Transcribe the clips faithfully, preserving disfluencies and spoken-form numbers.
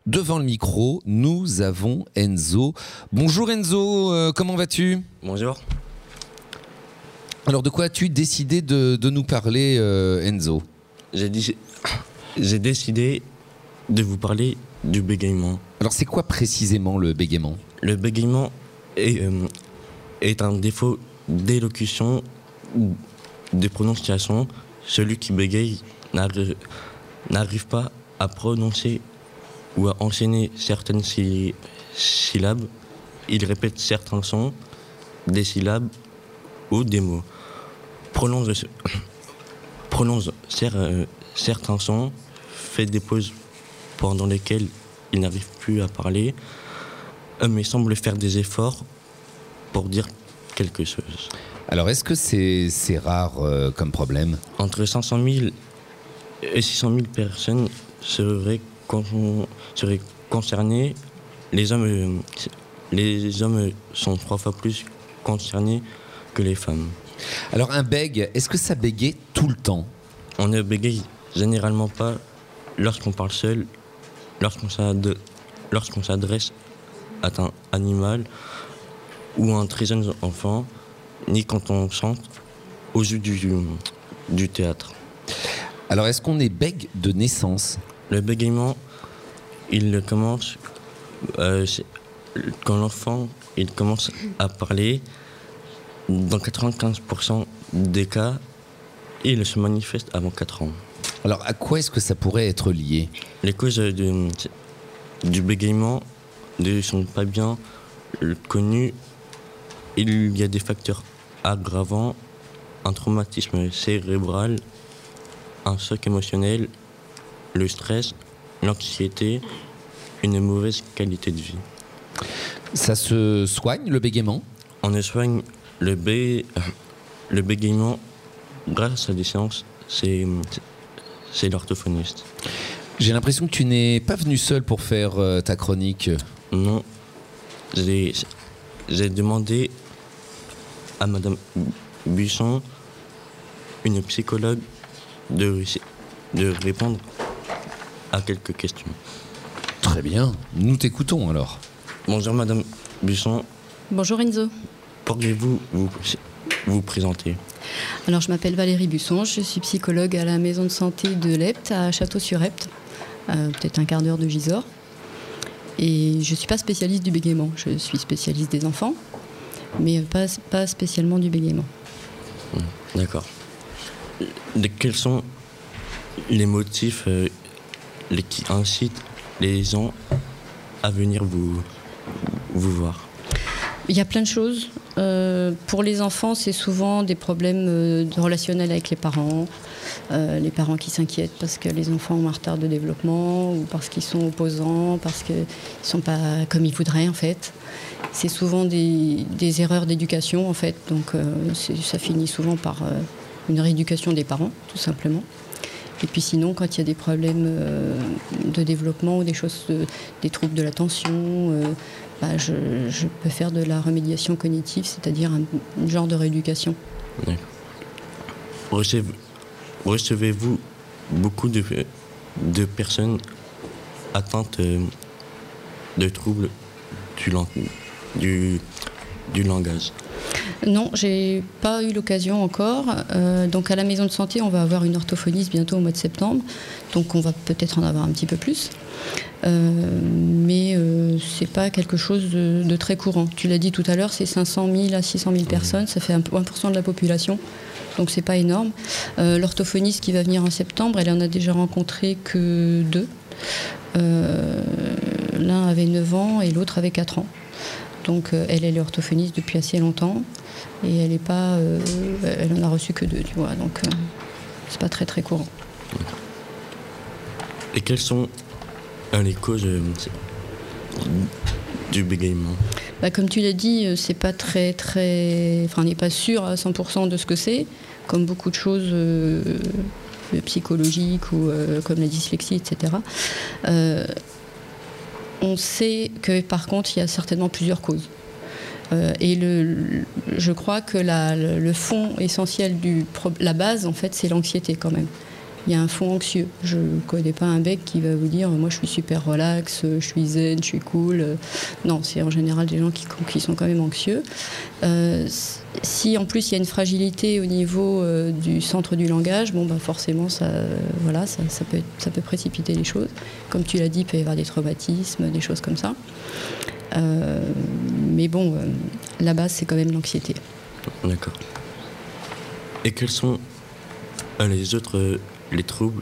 Devant le micro, nous avons Enzo. Bonjour Enzo, euh, comment vas-tu ? Bonjour. Alors de quoi as-tu décidé de, de nous parler euh, Enzo ? J'ai, dit, j'ai décidé de vous parler du bégaiement. Alors c'est quoi précisément le bégaiement ? Le bégaiement est, euh, est un défaut d'élocution ou de prononciation. Celui qui bégaye n'arrive, n'arrive pas à prononcer ou à enchaîner certaines sy- syllabes. Il répète certains sons, des syllabes ou des mots. Prononce, prononce cer- euh, certains sons, fait des pauses pendant lesquelles il n'arrive plus à parler, euh, mais semble faire des efforts pour dire quelque chose. Alors est-ce que c'est, c'est rare euh, comme problème ? Entre cinq cent mille et six cent mille personnes seraient, con- seraient concernées. Les hommes, euh, les hommes sont trois fois plus concernés que les femmes. Alors un bègue, est-ce que ça bégaye tout le temps ? On ne bégaye généralement pas lorsqu'on parle seul, lorsqu'on s'ad- lorsqu'on s'adresse à un animal ou à un très jeune enfant, ni quand on chante au jeu du, du théâtre. Alors est-ce qu'on est bègue de naissance ? Le bégaiement, il commence euh, c'est- quand l'enfant il commence à parler. Dans quatre-vingt-quinze pour cent des cas, il se manifeste avant quatre ans. Alors à quoi est-ce que ça pourrait être lié ? Les causes de- du bégaiement ne sont pas bien connues. Il y a des facteurs aggravants, un traumatisme cérébral, un choc émotionnel, le stress, l'anxiété, une mauvaise qualité de vie. Ça se soigne le bégaiement ? On ne soigne le, bé... le bégaiement grâce à des séances, c'est, c'est l'orthophoniste. J'ai l'impression que tu n'es pas venu seul pour faire euh, ta chronique. Non, j'ai, j'ai demandé à Madame Buisson, une psychologue, de, de répondre à quelques questions. Très bien, nous t'écoutons alors. Bonjour Madame Buisson, Bonjour Enzo. pourriez-vous vous, vous présenter ? Alors je m'appelle Valérie Busson, je suis psychologue à la maison de santé de l'Epte à Château-sur-Epte, euh, peut-être un quart d'heure de Gisors. Et je ne suis pas spécialiste du bégaiement, je suis spécialiste des enfants, mais pas, pas spécialement du bégaiement. D'accord. De- quels sont les motifs euh, les, qui incitent les gens à venir vous, vous voir ? Il y a plein de choses. Euh, pour les enfants, c'est souvent des problèmes euh, relationnels avec les parents. Euh, les parents qui s'inquiètent parce que les enfants ont un retard de développement ou parce qu'ils sont opposants, parce qu'ils ne sont pas comme ils voudraient en fait. C'est souvent des, des erreurs d'éducation en fait. Donc euh, c'est, ça finit souvent par euh, une rééducation des parents, tout simplement. Et puis sinon, quand il y a des problèmes euh, de développement ou des choses, de, des troubles de l'attention, euh, bah, je, je peux faire de la remédiation cognitive, c'est-à-dire un, un genre de rééducation. Recevez, recevez-vous beaucoup de, de personnes atteintes euh, de troubles du, lang- du, du langage ? Non, j'ai pas eu l'occasion encore. Euh, donc à la maison de santé, on va avoir une orthophoniste bientôt au mois de septembre. Donc on va peut-être en avoir un petit peu plus. Euh, mais euh, c'est pas quelque chose de, de très courant. Tu l'as dit tout à l'heure, c'est cinq cent mille à six cent mille personnes. Ça fait un pour cent de la population. Donc c'est pas énorme. Euh, l'orthophoniste qui va venir en septembre, elle en a déjà rencontré que deux. Euh, l'un avait neuf ans et l'autre avait quatre ans. Donc euh, elle, elle est orthophoniste depuis assez longtemps et elle est pas, euh, elle en a reçu que deux, tu vois. Donc euh, c'est pas très très courant. Et quelles sont euh, les causes euh, du bégaiement ? Bah, comme tu l'as dit, euh, c'est pas très très, enfin on n'est pas sûr à cent pour cent de ce que c'est, comme beaucoup de choses euh, psychologiques ou euh, comme la dyslexie, et cetera. Euh, On sait que par contre, il y a certainement plusieurs causes. Euh, et le, je crois que la, le, le fond essentiel, du, la base, en fait, c'est l'anxiété quand même. il y a un fond anxieux. Je ne connais pas un bec qui va vous dire moi je suis super relax, je suis zen, je suis cool. Non, c'est en général des gens qui, qui sont quand même anxieux. Euh, si en plus il y a une fragilité au niveau euh, du centre du langage, bon bah forcément ça, euh, voilà, ça, ça, peut, ça peut précipiter les choses. Comme tu l'as dit, il peut y avoir des traumatismes, des choses comme ça. Euh, mais bon, euh, la base c'est quand même l'anxiété. D'accord. Et quels sont euh, les autres euh, les troubles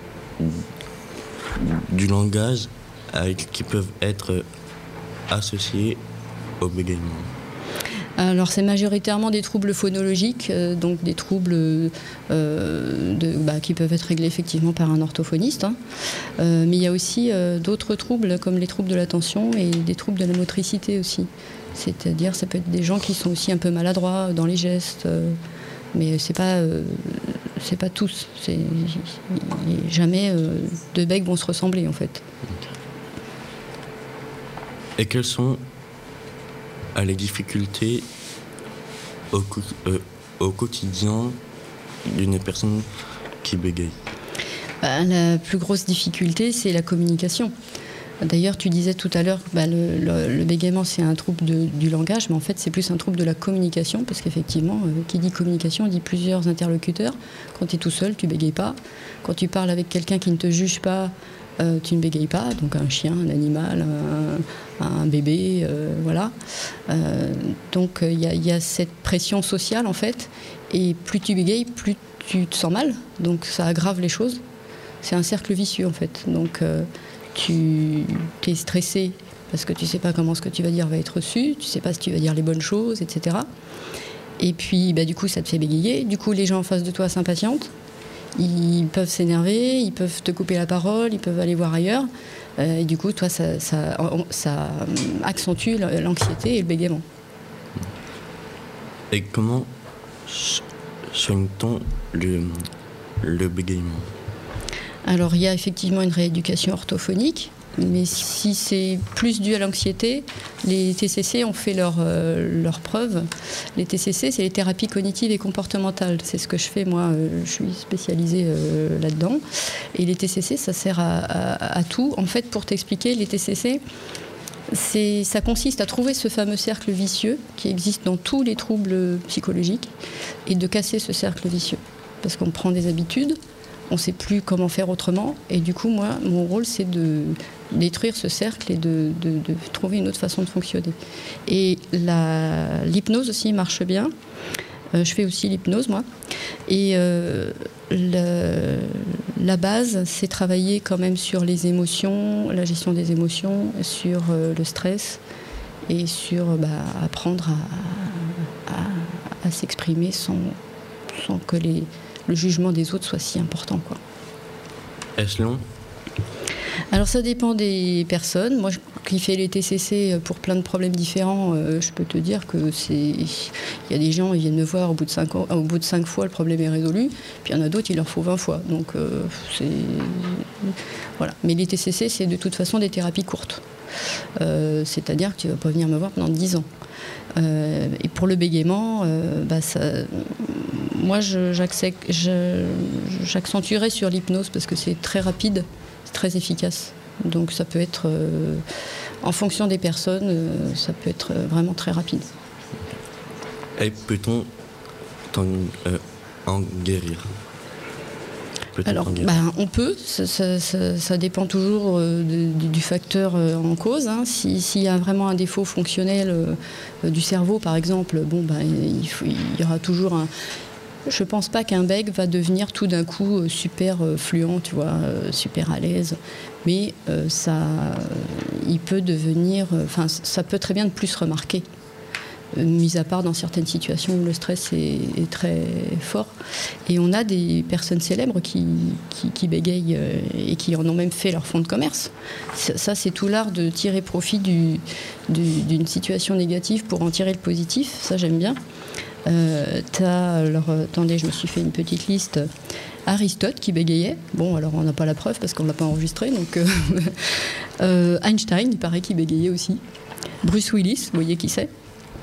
du langage euh, qui peuvent être associés au bégaiement? Alors c'est majoritairement des troubles phonologiques, euh, donc des troubles euh, de, bah, qui peuvent être réglés effectivement par un orthophoniste. Hein. Euh, mais il y a aussi euh, d'autres troubles comme les troubles de l'attention et des troubles de la motricité aussi. C'est-à-dire ça peut être des gens qui sont aussi un peu maladroits dans les gestes, euh, mais c'est pas, euh, c'est pas tous. C'est, jamais euh, deux becs vont se ressembler en fait. Et quelles sont euh, les difficultés au, euh, au quotidien d'une personne qui bégaye? Bah, la plus grosse difficulté, c'est la communication. D'ailleurs, tu disais tout à l'heure que bah, le, le, le bégaiement, c'est un trouble de, du langage, mais en fait, c'est plus un trouble de la communication, parce qu'effectivement, euh, qui dit communication, dit plusieurs interlocuteurs. Quand tu es tout seul, tu bégayes pas. Quand tu parles avec quelqu'un qui ne te juge pas, euh, tu ne bégayes pas. Donc un chien, un animal, un, un bébé, euh, voilà. Euh, donc il y, y a cette pression sociale, en fait, et plus tu bégayes, plus tu te sens mal. Donc ça aggrave les choses. C'est un cercle vicieux, en fait. Donc... Euh, tu es stressé parce que tu ne sais pas comment ce que tu vas dire va être reçu, tu ne sais pas si tu vas dire les bonnes choses, et cetera. Et puis, bah, du coup, ça te fait bégayer. Du coup, les gens en face de toi s'impatientent. Ils peuvent s'énerver, ils peuvent te couper la parole, ils peuvent aller voir ailleurs. Euh, et du coup, toi, ça, ça, ça accentue l'anxiété et le bégaiement. Et comment soigne-t-on le, le bégaiement? Alors il y a effectivement une rééducation orthophonique, mais si c'est plus dû à l'anxiété, les T C C ont fait leur, euh, leur preuve. Les T C C, c'est les thérapies cognitives et comportementales. C'est ce que je fais, moi, euh, je suis spécialisée euh, là-dedans. Et les T C C, ça sert à, à, à tout. En fait, pour t'expliquer, les T C C, c'est, ça consiste à trouver ce fameux cercle vicieux qui existe dans tous les troubles psychologiques et de casser ce cercle vicieux. Parce qu'on prend des habitudes, on ne sait plus comment faire autrement. Et du coup, moi, mon rôle, c'est de détruire ce cercle et de, de, de trouver une autre façon de fonctionner. Et la, l'hypnose aussi marche bien. Euh, je fais aussi l'hypnose, moi. Et euh, la, la base, c'est travailler quand même sur les émotions, la gestion des émotions, sur euh, le stress et sur bah, apprendre à, à, à s'exprimer sans, sans que les... le jugement des autres soit si important, quoi. Est-ce long? Alors ça dépend des personnes. Moi qui fais les T C C pour plein de problèmes différents, euh, je peux te dire que c'est, il y a des gens, ils viennent me voir au bout de cinq ans, au bout de cinq fois le problème est résolu, puis il y en a d'autres, il leur faut vingt fois. Donc euh, c'est voilà. Mais les T C C, c'est de toute façon des thérapies courtes. Euh, c'est-à-dire que tu vas pas venir me voir pendant dix ans. Euh, et pour le bégaiement, euh, bah ça, moi je, je, j'accentuerais sur l'hypnose parce que c'est très rapide, c'est très efficace. Donc ça peut être, euh, en fonction des personnes, euh, ça peut être vraiment très rapide. Et peut-on en, euh, en guérir? Alors, ben, on peut, ça, ça, ça, ça dépend toujours euh, de, du facteur euh, en cause. Hein. Si, s'il y a vraiment un défaut fonctionnel euh, du cerveau, par exemple, bon, ben, il, faut, il y aura toujours un... Je ne pense pas qu'un bec va devenir tout d'un coup euh, super euh, fluent, tu vois, euh, super à l'aise. Mais euh, ça, il peut devenir... Enfin, euh, ça peut très bien ne plus se remarquer. Mis à part dans certaines situations où le stress est, est très fort. Et on a des personnes célèbres qui, qui, qui bégayent et qui en ont même fait leur fonds de commerce. Ça, ça c'est tout l'art de tirer profit du, du, d'une situation négative pour en tirer le positif. Ça, j'aime bien. Euh, t'as, alors, attendez, je me suis fait une petite liste. Aristote qui bégayait. Bon, alors on n'a pas la preuve parce qu'on ne l'a pas enregistré. Donc, euh, euh, Einstein, il paraît qu'il bégayait aussi. Bruce Willis, vous voyez qui c'est.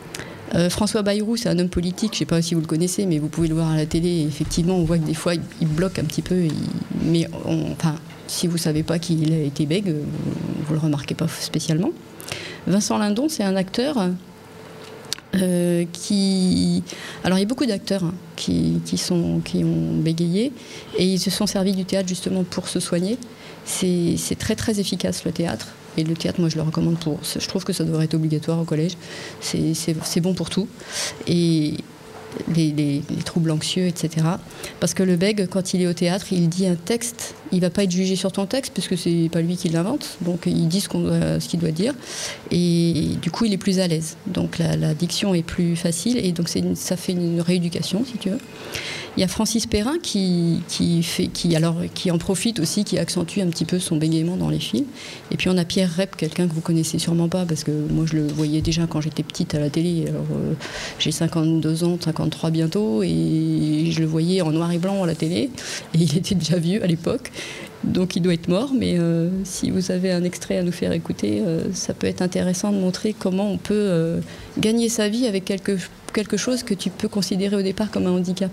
Euh, François Bayrou, c'est un homme politique, je ne sais pas si vous le connaissez, mais vous pouvez le voir à la télé. Et effectivement, on voit que des fois, il, il bloque un petit peu. Il, mais on, enfin, si vous ne savez pas qu'il a été bègue, vous ne le remarquez pas spécialement. Vincent Lindon, c'est un acteur euh, qui... Alors, il y a beaucoup d'acteurs hein, qui, qui, sont, qui ont bégayé et ils se sont servis du théâtre justement pour se soigner. C'est, c'est très, très efficace, le théâtre. Et le théâtre, moi, je le recommande pour... Je trouve que ça devrait être obligatoire au collège. C'est, c'est, c'est bon pour tout. Et les, les, les troubles anxieux, et cetera. Parce que le bègue, quand il est au théâtre, il dit un texte. Il ne va pas être jugé sur ton texte, puisque ce n'est pas lui qui l'invente. Donc, il dit ce, qu'on doit, ce qu'il doit dire. Et du coup, il est plus à l'aise. Donc, la, la diction est plus facile. Et donc, c'est une, ça fait une rééducation, si tu veux. Il y a Francis Perrin qui, qui, fait, qui, alors, qui en profite aussi, qui accentue un petit peu son bégaiement dans les films. Et puis on a Pierre Rep, quelqu'un que vous connaissez sûrement pas, parce que moi je le voyais déjà quand j'étais petite à la télé. Alors, euh, j'ai cinquante-deux ans, cinquante-trois bientôt, et je le voyais en noir et blanc à la télé. Et il était déjà vieux à l'époque, donc il doit être mort. Mais euh, si vous avez un extrait à nous faire écouter, euh, ça peut être intéressant de montrer comment on peut euh, gagner sa vie avec quelque, quelque chose que tu peux considérer au départ comme un handicap.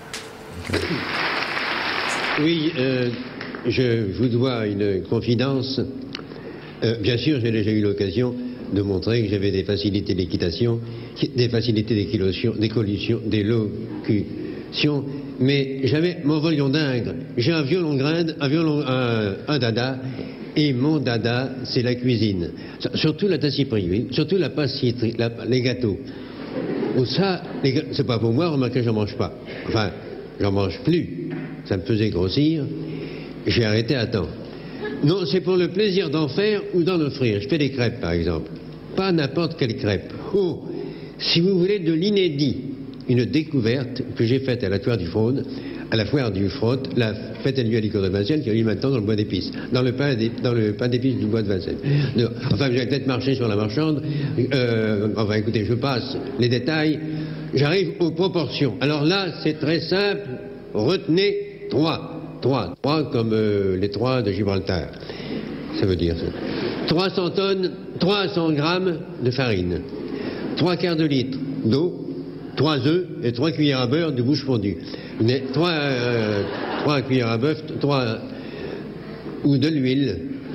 Oui, euh, je vous dois une confidence. Euh, bien sûr, j'ai déjà eu l'occasion de montrer que j'avais des facilités d'équitation, des facilités d'élocution, d'élocution, mais j'avais mon violon d'ingre. J'ai un violon grinde, un violon, un, un dada, et mon dada, c'est la cuisine. Surtout la tassiperie, oui, surtout la pâtisserie, la, les gâteaux. Ou ça, les, c'est pas pour moi, remarquez, j'en mange pas. Enfin. J'en mange plus. Ça me faisait grossir. J'ai arrêté à temps. Non, c'est pour le plaisir d'en faire ou d'en offrir. Je fais des crêpes, par exemple. Pas n'importe quelle crêpe. Oh, si vous voulez de l'inédit, une découverte que j'ai faite à la Foire du Fraude, à la Foire du Fraude, la fête a lieu à l'Icône de Vincennes, qui a lieu maintenant dans le bois d'épices, dans le pain d'épices du bois de Vincennes. Enfin, j'ai peut-être marché sur la marchande. Euh, enfin, écoutez, je passe les détails. J'arrive aux proportions. Alors là, c'est très simple. Retenez trois. Trois. Trois comme euh, les trois de Gibraltar. Ça veut dire ça. trois cents tonnes, trois cents grammes de farine. Trois quarts de litre d'eau. Trois œufs et trois cuillères à beurre de bouche fondue. Trois, euh, trois cuillères à bœuf, trois... ou de l'huile.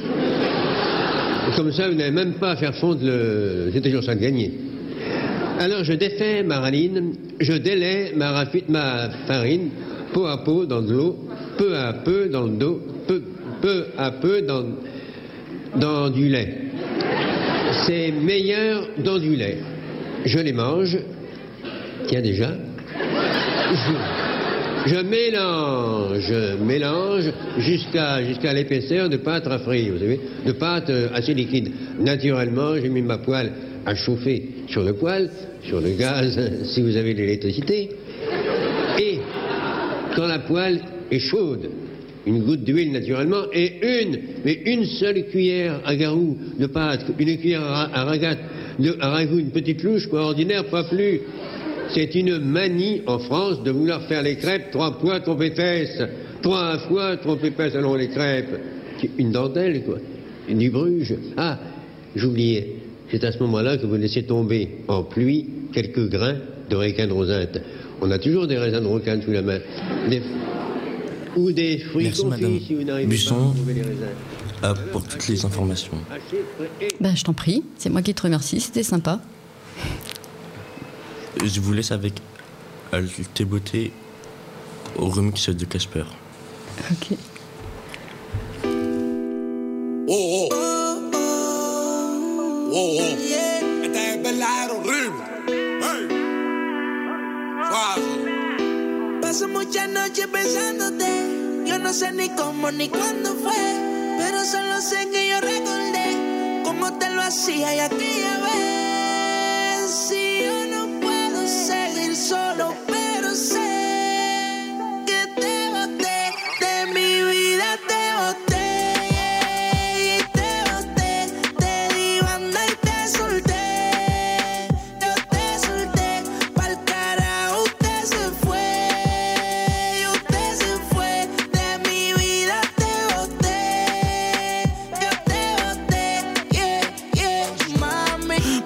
Comme ça, vous n'avez même pas à faire fondre le... C'est toujours ça de gagner. Alors je défais ma raline, je délaie ma, raffi... ma farine, peu à peu dans de l'eau, peu à peu dans le dos, peu, peu à peu dans, dans du lait. C'est meilleur dans du lait. Je les mange, tiens déjà, je, je mélange, je mélange jusqu'à jusqu'à l'épaisseur de pâte à frire, vous savez, de pâte assez liquide. Naturellement, j'ai mis ma poêle à chauffer sur le poêle, sur le gaz, si vous avez de l'électricité. Et quand la poêle est chaude, une goutte d'huile naturellement, et une, mais une seule cuillère à garou de pâte, une cuillère à, à ragat, de, à ragoût, une petite louche, quoi, ordinaire, pas plus. C'est une manie en France de vouloir faire les crêpes trois poids, trois épaisses. Trois fois, trop épaisses, allons les crêpes. Une dentelle, quoi. Du Bruges. Ah, j'oubliais. C'est à ce moment-là que vous laissez tomber en pluie quelques grains de raisin de rosette. On a toujours des raisins de rocaine sous la main. Des... Ou des fruits Merci, confits, Madame si vous n'arrivez Busson, pas à trouver les raisins. euh, pour toutes les informations. Ben, je t'en prie, c'est moi qui te remercie, c'était sympa. Je vous laisse avec Alte Beauté au remix de Casper. Ok. Oh, oh. Oh, oh. Esta es verdadero ritmo. Hey. Suave. Paso muchas noches pensándote. Yo no sé ni cómo ni cuándo fue, pero solo sé que yo recordé cómo te lo hacía y aquella vez. Si yo no puedo seguir solo, pero sé que te boté de mi vida, te boté.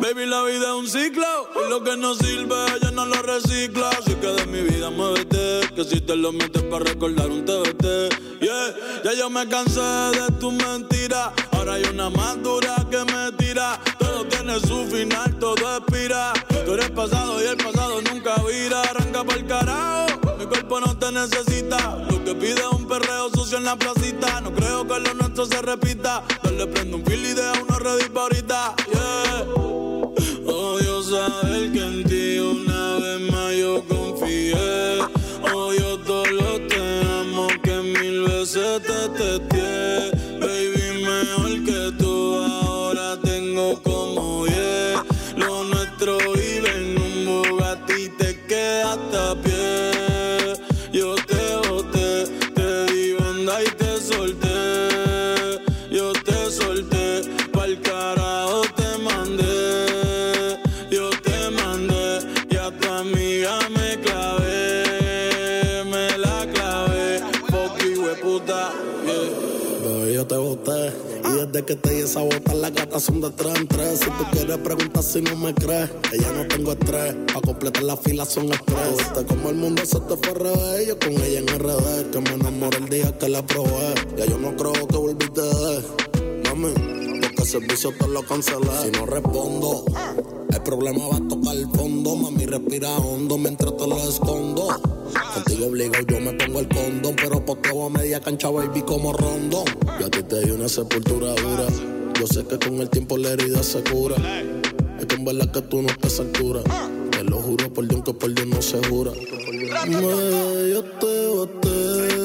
Baby, la vida es un ciclo y lo que no sirve ella no lo recicla. Así que de mi vida muévete, que si te lo metes para recordar un T B T. Yeah, ya yo me cansé de tus mentiras. Ahora hay una más dura que me tira. Todo tiene su final, todo expira. Tú eres pasado y el pasado nunca vira. Arranca pa'l carajo, mi cuerpo no te necesita. Lo que pide es un perreo sucio en la placita. No creo que lo nuestro se repita. Dale, prende un fil y deja uno ready pa' ahorita. Yeah. Odio saber que en ti una vez más yo confié. Odio todo lo te amo que mil veces te testé. Baby, mejor que tú ahora tengo como diez. Lo nuestro vive en un Bugatti, te quedaste a pie. Yo te boté, te di banda y te solté. Yo te solté, pa'l carajo te mandé. Yo te mandé y a tu amiga me clavé. Me la clavé, poqui hueputa, yeah. Bebé, yo te boté. Y desde que te di esa bota, las gatas son de tres en tres. Si tú quieres preguntar si no me crees, ella no tengo estrés. Pa' completar la fila son express. Viste como el mundo se te fue al revés. Yo con ella en R D, que me enamoré el día que la probé. Ya yo no creo que volviste de mami, porque el servicio te lo cancelé. Si no respondo, el problema va a tocar el fondo. Mami, respira hondo mientras te lo escondo. Contigo obligado yo me pongo el condón, pero posteo a media cancha, baby, como Rondón. Yo a ti te di una sepultura dura. Yo sé que con el tiempo la herida se cura. Es que en verdad que tú no estás a altura. Te lo juro por Dios que por Dios no se jura. Me, yo te boté.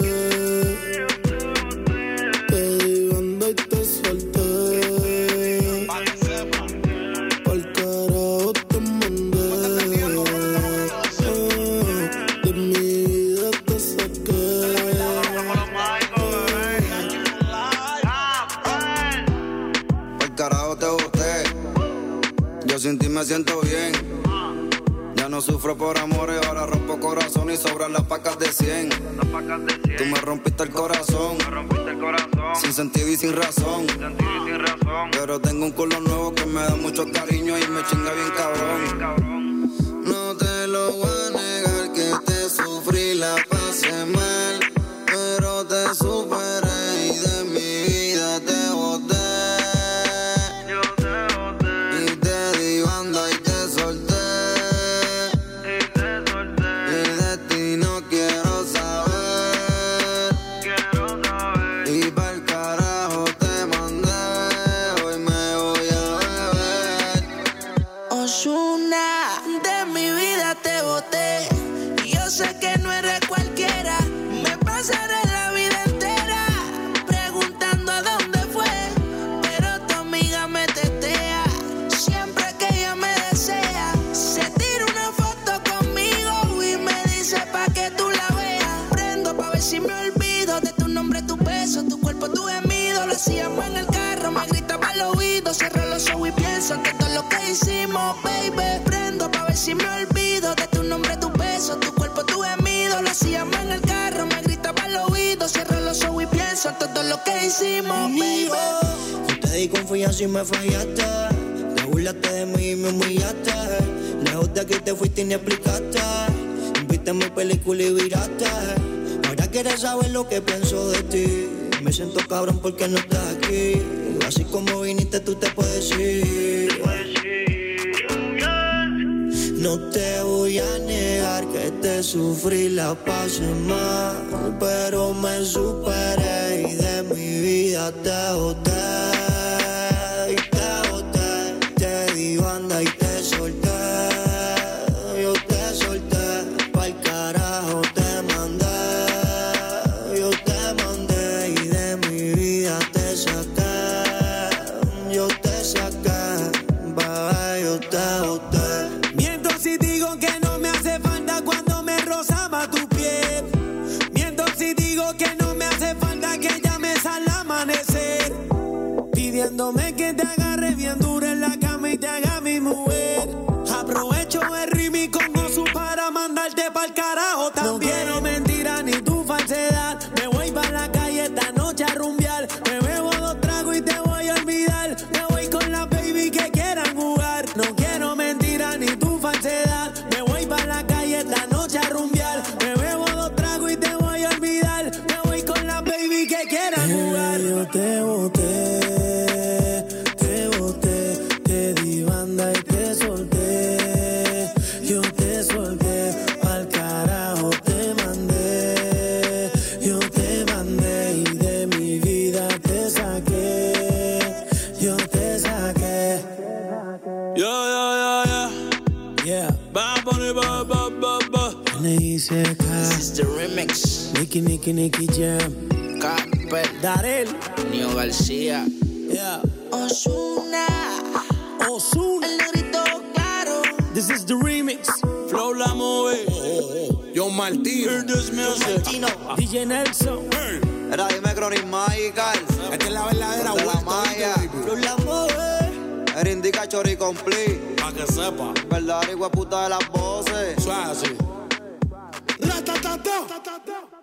Te di banda y te solté. Pa'l carajo te mandé. De mi vida te saqué. Pa'l carajo te boté. Yo sin ti me siento bien. Ya no sufro por amores, ahora rompo corazón y sobran las pacas de cien. Tú me rompiste el corazón, sin sentido y sin razón. Pero tengo un culo nuevo que me da mucho cariño y me chinga bien cabrón. No te lo voy a negar que te sufrí, la pasé mal, pero te superé y de mi vida te boté. Y te di banda y te solté. Hacíamos en el carro, me gritaba al oído. Cierro los ojos y pienso en todo lo que hicimos, baby. Prendo pa' ver si me olvido de tu nombre, tu beso, tu cuerpo, tu gemido. Lo hacíamos en el carro, me gritaba al oído. Cierro los ojos y pienso en todo lo que hicimos, baby. Yo te di confianza y me fallaste. Te burlaste de mí y me humillaste. Lejos de aquí te fuiste y ni explicaste. Viste mi película y viraste. Ahora quieres saber lo que pienso de ti. Me siento cabrón porque no estás aquí. Así como viniste tú te puedes ir. No te voy a negar que te sufrí, la pasé mal, pero me superé y de mi vida te boté. Y te boté, te di banda y te solté. Yo te solté, pa'l carajo te mandé. Yo te mandé y de mi vida te saqué. Yo te saqué, bebé, yo te boté. Miento si digo que no me hace falta cuando me rozaba tu piel. Miento si digo que no me hace falta que llames al amanecer. Pidiéndome que te agarre bien duro en la cama y te haga mi mujer. Aprovecho el ritmo con gozo para mandarte pa'l carajo también. No quiero mentira ni tu falsedad. Me voy pa' la calle esta noche a rumbear. Me bebo dos tragos y te voy a olvidar. Me voy con la baby que quieran jugar. No N I C K. This is the remix. Nicky, Nicky, Nicky Jam. Capel. Darel. Nio García. Yeah. Ozuna. Ozuna. El negrito claro. This is the remix. Flow la move. Oh, oh. Yo Martino. Hear this music. D J Nelson. Hey. Era dime Chronic Magical. Esta es la verdadera de la vuelta, maya. Flow la move. Era indica chori complete. Pa' que sepa. Verdadera igual puta de las voces. Suave así. Ratatata.